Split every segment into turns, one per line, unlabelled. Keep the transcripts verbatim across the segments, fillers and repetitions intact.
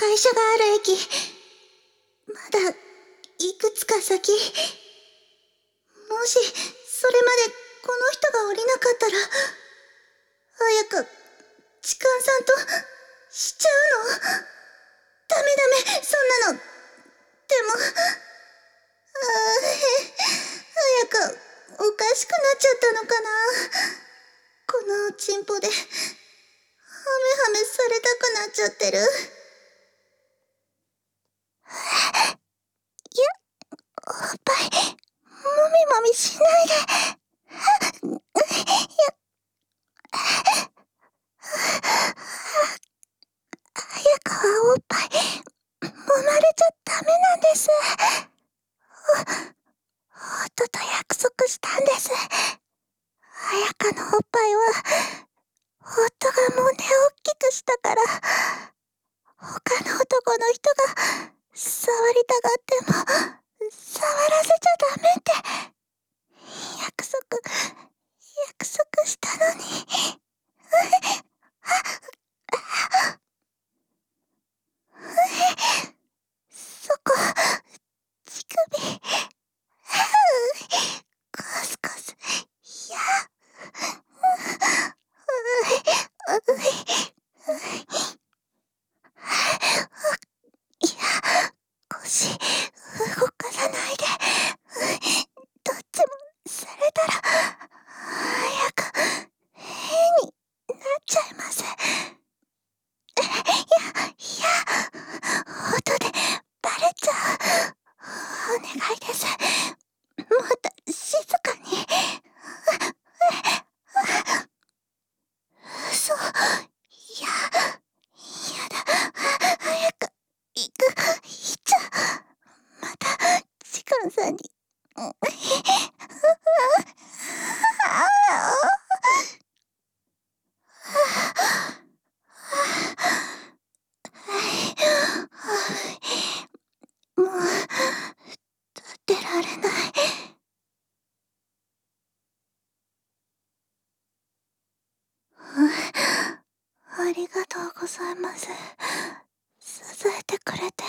会社がある駅、まだいくつか先。もしそれまでこの人が降りなかったら、綾香、痴漢さんとしちゃうの？ダメダメ、そんなの。でも、ああ、綾香、おかしくなっちゃったのかな。このおちんぽで、ハメハメされたくなっちゃってる。いや、おっぱい、もみもみしないで。いや、綾香はおっぱい、揉まれちゃダメなんです。夫と約束したんです。綾香のおっぱいは、夫が胸を大きくしたから、他の男の人が触りたがっても、触らせちゃダメって、約束、約束したのに。そこ、乳首、コスコス、いや、いや、腰、動かさないで。どっちもされたら、早く、変になっちゃいます。いや、いや、音でバレちゃう。お願いです。もっと静かに。嘘。いや、やだ。早く、行く、行っちゃう。また、痴漢さんに。もう、立ってられない。ありがとうございます。支えてくれて。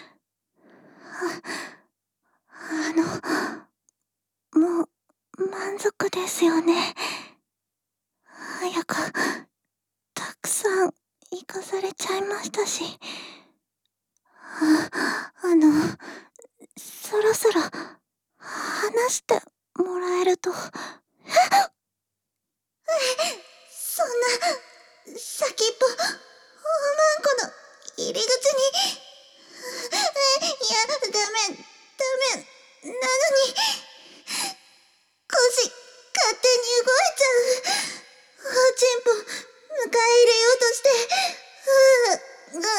あの、もう、満足ですよね。早く、たくさん、行かされちゃいましたし。あ、あの、そろそろ、話してもらえると。そんな、先っぽ、おまんこの入り口に。いや、ダメ、ダメ、なのに、腰、勝手に動いちゃう。おちんぽ、迎え入れようとして、うー、うわ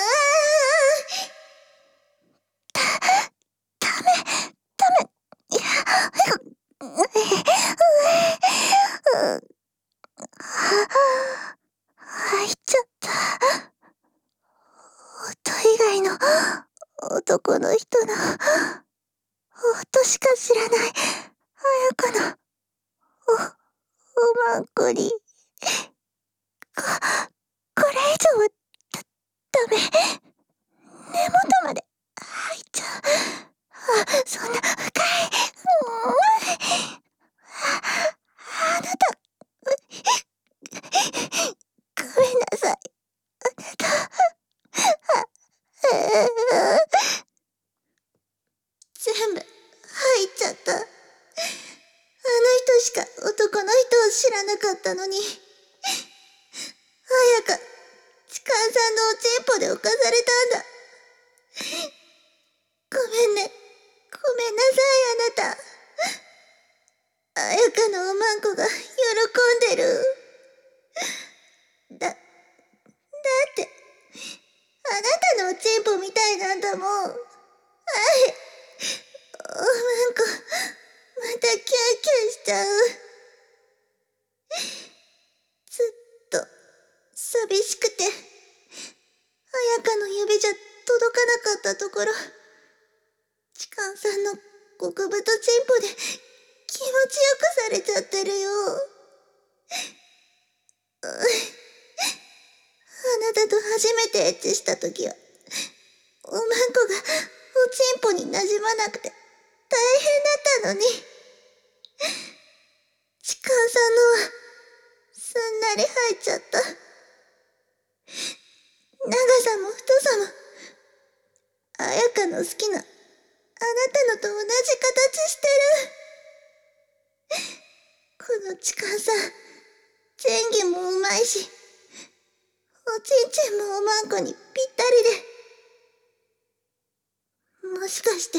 ー。だ、ダメ、ダメ、いや、う、う、う、う、入っちゃった。音以外の男の人の音しか知らない綾香のお、おまんこに。こ、これ以上は、だ、ダメ。根元まで入っちゃう。あ、そんな深い。うん、あ、あなた、ごめんなさい。あなた、あ、全部入っちゃった。あの人しか男の人を知らなかったのに。綾香、痴漢さんのおちんぽで犯されたんだ。ごめんね。ごめんなさい、あなた。綾香のおまんこが喜んでる。だ、だって、あなたのおちんぽみたいなんだもん。あい、おまんこ、またキャーキャーしちゃう。ずっと、寂しくて、綾香の指じゃ届かなかったところ、痴漢さんの極太チンポで気持ちよくされちゃってるよ。あなたと初めてエッチした時は、 おまんこがおちんぽになじまなくて大変だったのに、ちかんさんのはすんなり入っちゃった。長さも太さもあやかの好きなあなたのと同じ形してる。このちかんさん、前戯もうまいし、おちんちんもおまんこにぴったりで、もしかして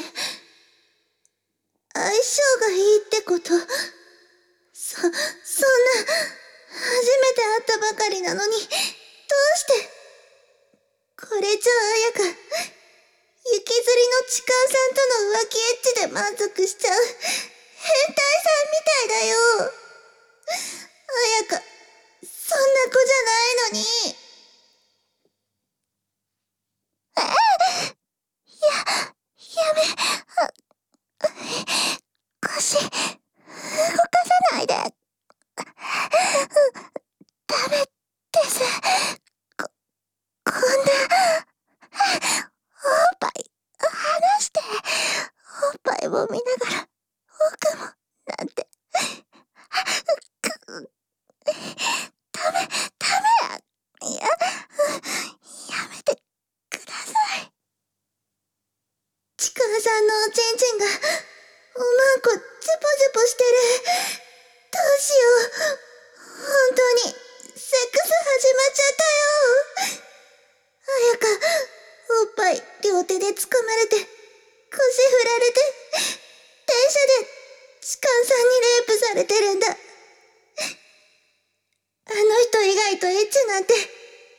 相性がいいってこと？そ、そんな、初めて会ったばかりなのに、どうして？これじゃあやか、雪吊りのちかんさんとの浮気エッチで満足しちゃう変態さんみたいだよ。あやか、そんな子じゃないのに。えや、やめ、あ、腰、動かさないで。ダメです。こ、こんな、おっぱい、離して。おっぱいを見ながら、奥も、なんて。く、ダメ、ダメ。いや、やめてください。ちかんさんのおちんちんが、おまんこジュポジュポしてる。どうしよう。本当に、セックス始まっちゃったよ。あやか、おっぱい両手で掴まれて、腰振られて、電車でちかんさんにレイプされてるんだ。あの人以外とエッチなんて、いや、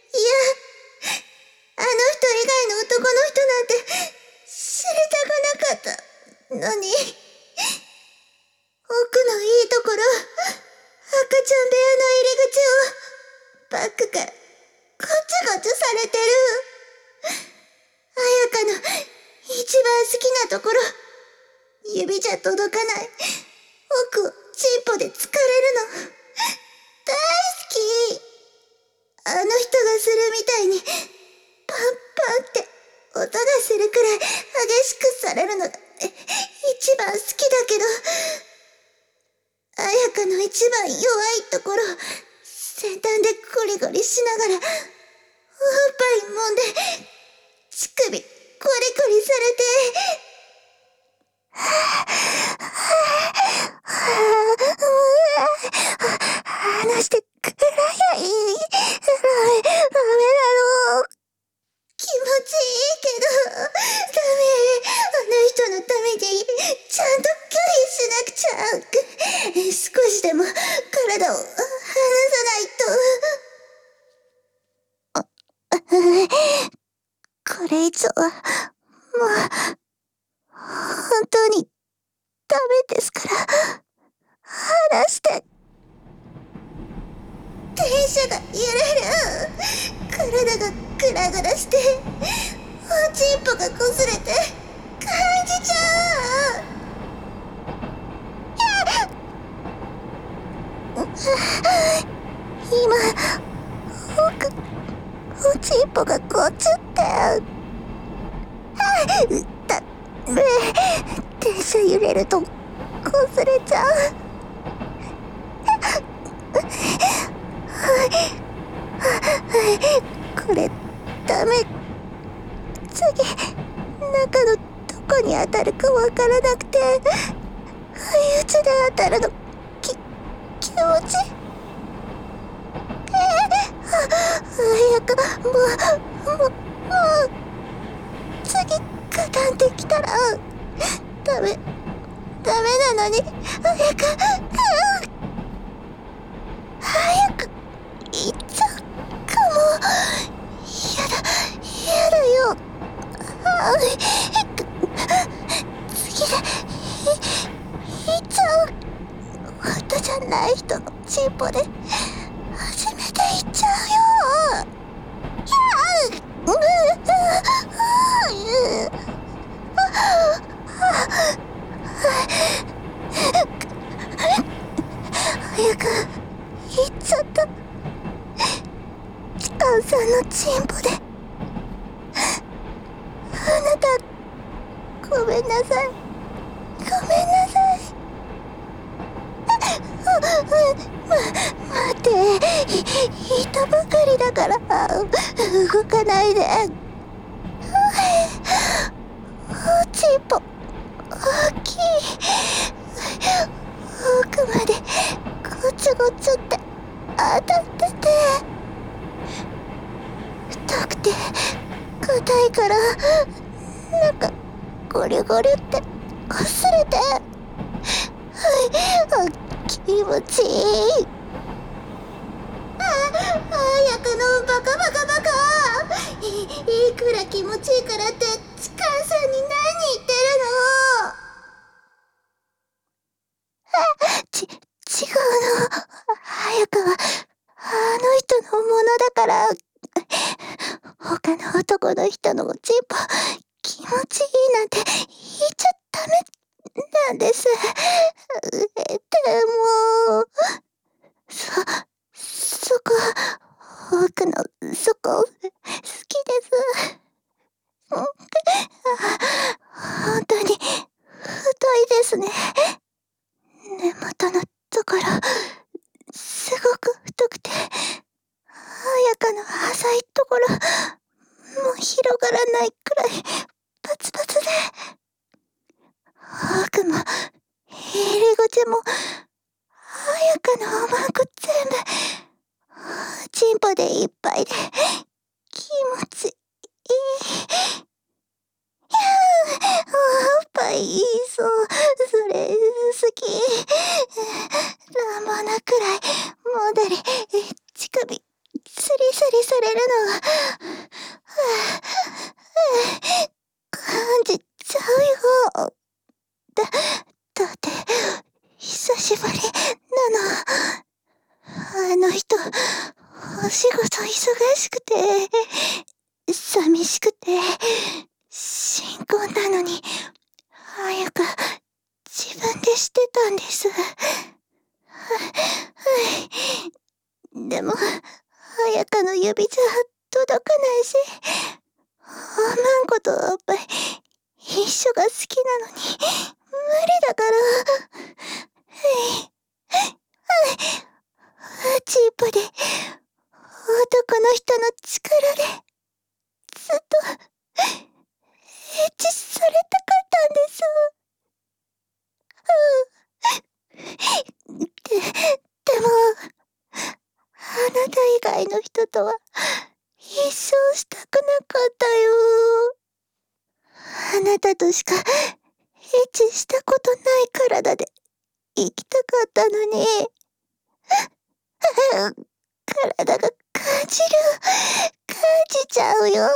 あの人以外の男の人なんて知りたくなかったのに、奥のいいところ、赤ちゃん部屋の入り口をバックからゴチゴチされてる。あやかの一番好きなところ、指じゃ届かない奥をチンポで疲れるの大好き。あの人がするみたいにパンパンって音がするくらい激しくされるのが一番好きだけど、あやかの一番弱いところ、先端でゴリゴリしながらおっぱい揉んで乳首ゴリゴリされて、話してくらやい。ダメ、ダメなの。気持ちいいけど、ダメ。あの人のためにちゃんと拒否しなくちゃ。少しでも体を離さないと。これ以上はもう本当にダメですから、離して。電車が揺れる。体がグラグラして、おちんぽがこすれて感じちゃう。今、奥、おちんぽがこっちって。だめ、電車揺れるとこすれちゃう。これダメ。次中のどこに当たるかわからなくて、不意打ちで当たるのき気持ちえー、あやか、もうもうもう次ガタンってきたらダメダメなのに、あやか、早く行っちゃうかも。やだやだよ。あ次で行っちゃう。夫じゃない人のチンポで初めて行っちゃうよ。いやうう早く行っちゃった。ちかんさんのチンポでなさい。ごめんなさい。ま、待って。いたばかりだから、動かないで。おちんぽ、大きい。奥まで、ごちょごちょって当たってて。太くて、硬いから、なんか、ゴリュゴリュって擦れて、あ、気持ちいい。あ、綾香のバカバカバカ。い、いくら気持ちいいからってチカンさんに何言ってるの。あ、ち、違うの。綾香はあの人のものだから。他の男の人のおちんぽ気持ちいいなんて言っちゃダメなんです。でも、そ、そこ、奥のそこ、好きです。本当に、太いですね。根元のところ、すごく太くて、綾香の浅いところ、もう広がらないくらい、パツパツで、奥も、入り口も、綾香のおまんこ全部、チンポでいっぱいで、気持ちいい。やー、おっぱい、そう、それ、好き。乱暴なくらい、もだり、乳首、スリスリされるのが、感じちゃうよ。だ、だって、久しぶりなの。あの人、お仕事忙しくて、寂しくて、新婚なのに、綾香、自分でしてたんです。でも、綾香の指じゃ届かないし、おまんことおっぱい、一緒が好きなのに、無理だから。チーポで、男の人の力で、ずっと、エッチされたかったんです。で、でも、あなた以外の人とは、一生したくなかったよ。あなたとしか、エッチしたことない体で、生きたかったのに。体が感じる。感じちゃうよ。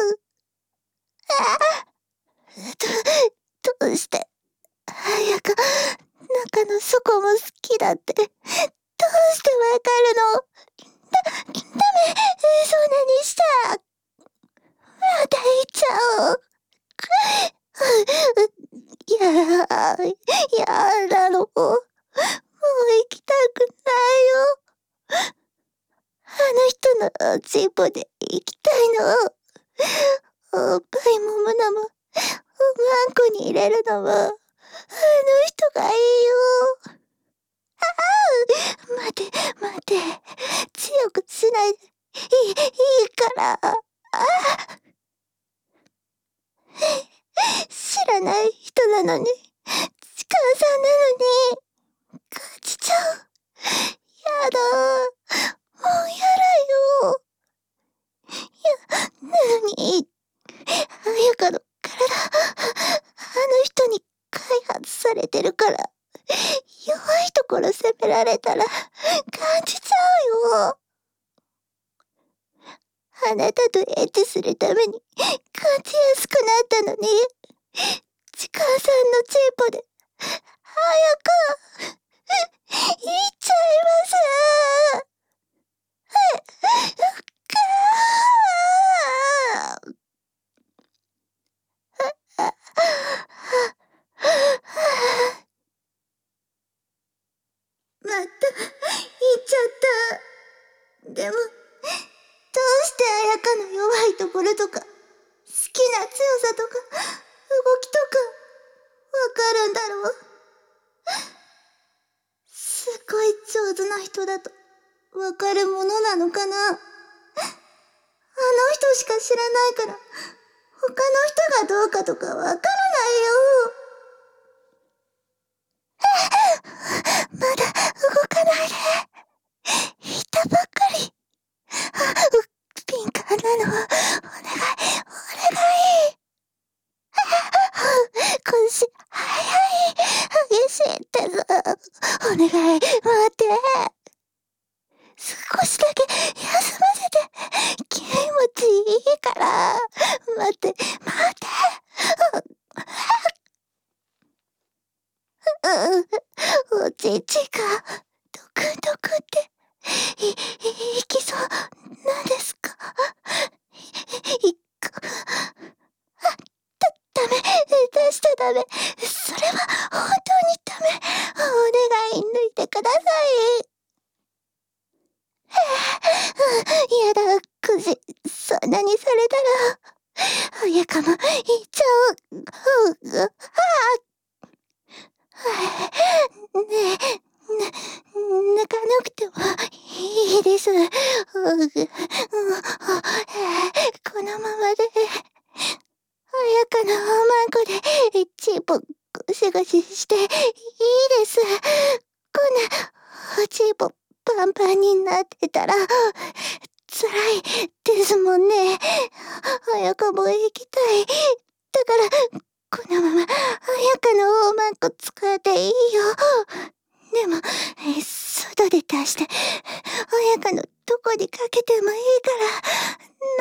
あ、ど、どうして、綾香、中の底も好きだって、どうしてわかるの。だ、ダメ、そんなにしたら、また言っちゃおう。いや、やだろう。もう行きたくないよ。あの人のおちんぽで行きたいの。おっぱいもむのも、おまんこに入れるのも、あの人がいいよ。ああ、待て、待て。強くしないで。いい、いいから。ああ。知らない人なのに、チカンさんなのに、感じちゃう。やだ。もうやだよ。いや、なのに、綾香の体、あの人に開発されてるから、弱いところ責められたら、感じちゃうよ。あなたとエッチするために、感じやすくなったのに、チカンさんのチンポで、早く、言っちゃいます。かー。また、言っちゃった。でも、どうして綾香の弱いところとか、好きな強さとか、動きとか、 人だとわかるものなのかな。あの人しか知らないから、他の人がどうかとかわからないよ。まだ動かないで。言ったばっかり。ピンカーなの。お願い、お願い。腰、早い。激しいってぞ。お願い、待って。少しだけ休ませて。気持ちいいから。待って、待って。おちちが、ドクドクって、い、いきそうなんですか？いく、あ、だ、ダメ、出しちゃダメ。それは本当にダメ。お願い、抜いてください。やだ、くじ、そんなにされたら、早かも、いっちゃう。う、ああ。ねえ、ぬ、抜かなくてもいいです。う、う、このままで、早かのおまんこで、チンポ、ゴシゴシしていいです。こんな、おちんぽ、パンパンになってたら、辛いですもんね。早かも行きたい。だから、このまま、早かのおまんこ使っていいよ。でも、外で出して、早かのどこにかけてもいいから、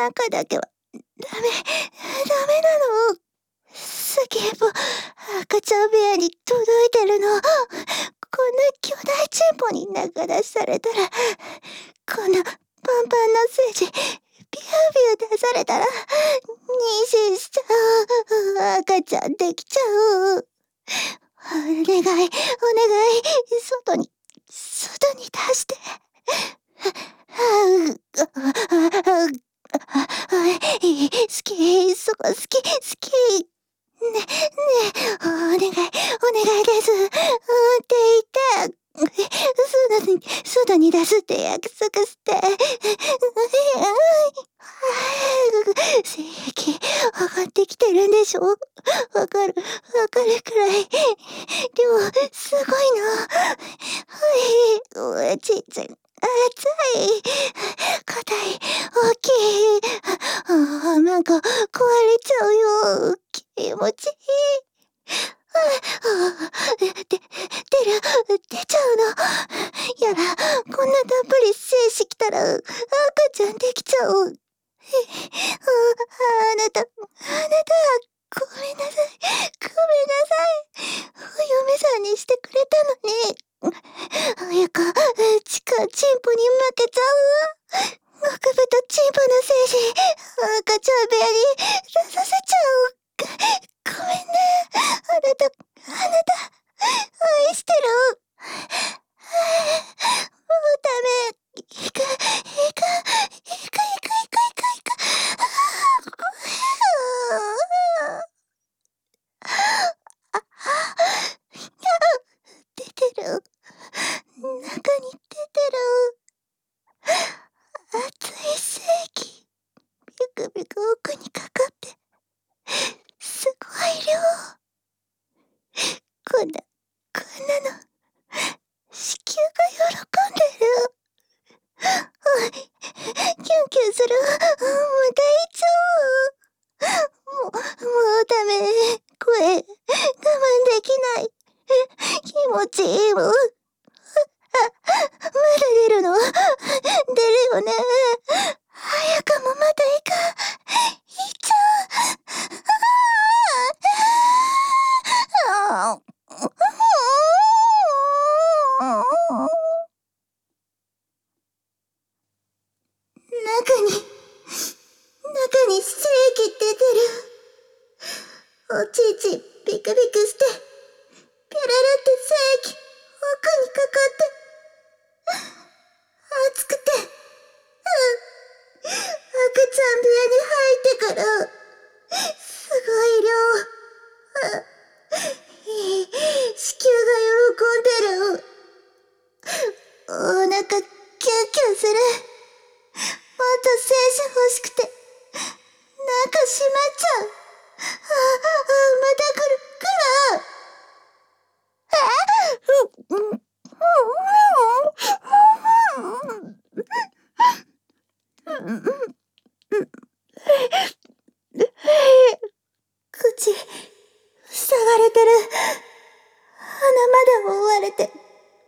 中だけは、ダメ、ダメなの。先っぽ、赤ちゃん部屋に届いてるの。こんな巨大チンポに流らされたら、こんなパンパンな精子、ビュービュー出されたら、妊娠しちゃう。赤ちゃんできちゃう。お願い、お願い、外に、外に出して。好き、そこ好き、好き。ね、ねえ、お願い、お願いです。うんって言って、外に、外に出すって約束して。精液、上がってきてるんでしょ？わかる、わかるくらい。量、すごいな。はい、おちんちん、熱い。硬い、大きい。あ、なんか壊れちゃうよ。気持ちいい。あ、で、出る、出ちゃうの。やだ、こんなたっぷり精子きたら、赤ちゃんできちゃう。あ、あなた、あなた、ごめんなさい、ごめんなさい。お嫁さんにしてくれたのに。早か、ちか、チンポに負けちゃう。奥ぶとチンポの精子、赤ちゃん部屋に出させちゃう。ごめんね。あなた、あなた、愛してる。もうダメ。行く、行く、行く、行く、行く、行く、行く。あ、出てる。中に出てる。熱い精液。ビクビク奥にかかって。すごい量。こんな、こんなの、子宮が喜んでる。キュンキュンする。もう大丈夫。もう、もうダメ。声、我慢できない。気持ちいいもん。あ、まだ出るの？出るよね。早くもまだいか。いっちゃう。ああ。中に、中に精液出てる。おちいちビクビクして、ピャララって精液、奥にかかって、熱くて、うん、赤ちゃん部屋に入ってくる。すごい量。いい、子宮が喜んでる。お腹気がする。もっと精子欲しくて、なんか閉まっちゃう。あ、あ、また来る、来る。え、う、うん、口、塞がれてる。鼻まで覆われて、苦し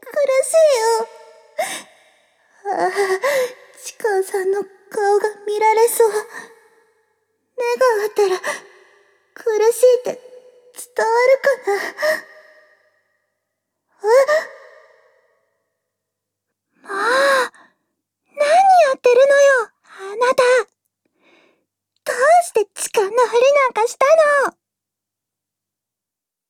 いよ。ああ、チカさんの顔が見られそう。目が合ったら、苦しいって伝わるかな。え？もう、何やってるのよ、あなた。どうしてチカのふりなんかしたの？